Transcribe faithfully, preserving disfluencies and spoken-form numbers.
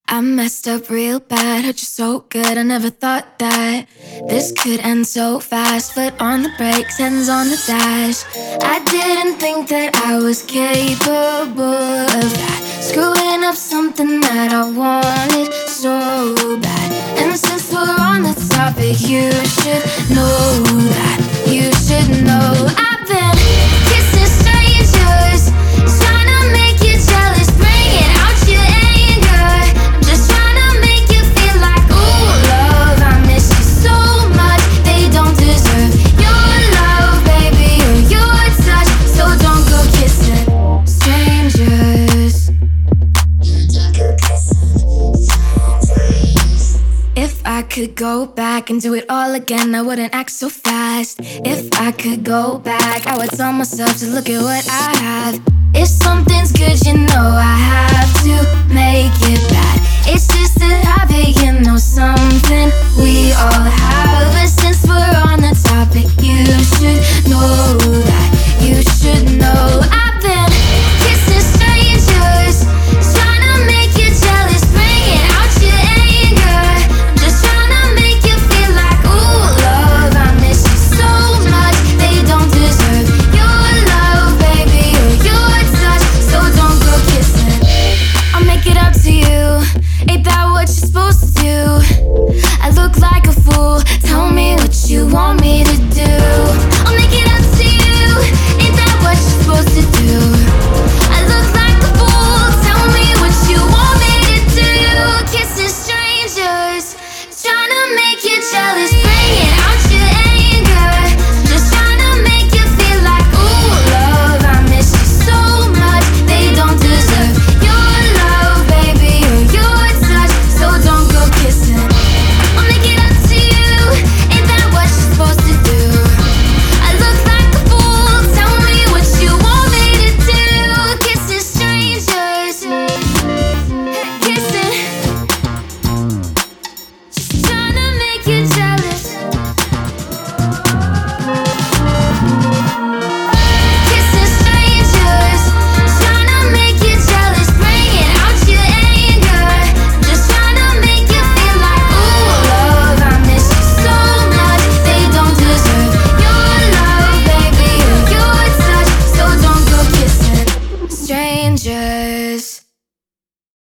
I messed up real bad, hurt you so good, I never thought that this could end so fast. Foot on the brakes, hands on the dash. I didn't think that I was capable of that, screwing up something that I wanted so bad. And since we're on the topic, you should know that, you should know I've been kissing strangers, trying to make you jealous, bringing out your anger. I'm just trying to make you feel like, ooh, love, I miss you so much. They don't deserve your love, baby, or your touch, so don't go kissing strangers. If I could go back and do it all again, I wouldn't act so fast. If I could go back, I would tell myself to look at what I have. If something's good, you know I have to make it bad.